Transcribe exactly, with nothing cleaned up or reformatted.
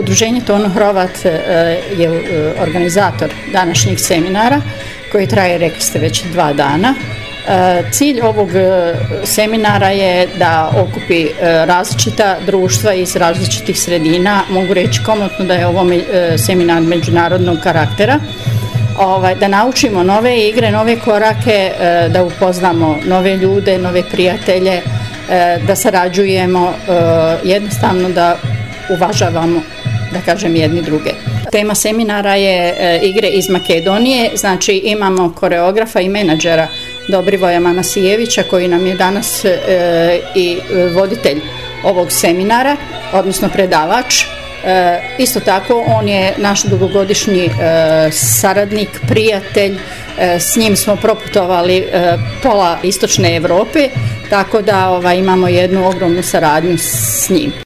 Udruženje Tono Hrovat je organizator današnjih seminara koji traje, rekli ste, već dva dana. Cilj ovog seminara je da okupi različita društva iz različitih sredina. Mogu reći komotno da je ovo seminar međunarodnog karaktera. Da naučimo nove igre, nove korake, da upoznamo nove ljude, nove prijatelje, da sarađujemo, jednostavno da uvažavamo, da kažem, jedni druge. Tema seminara je igre iz Makedonije, znači imamo koreografa i menadžera Dobrivoja Manasijevića koji nam je danas i voditelj ovog seminara, odnosno predavač. Isto tako on je naš dugogodišnji saradnik, prijatelj, s njim smo proputovali pola istočne Europe, tako da imamo jednu ogromnu saradnju s njim.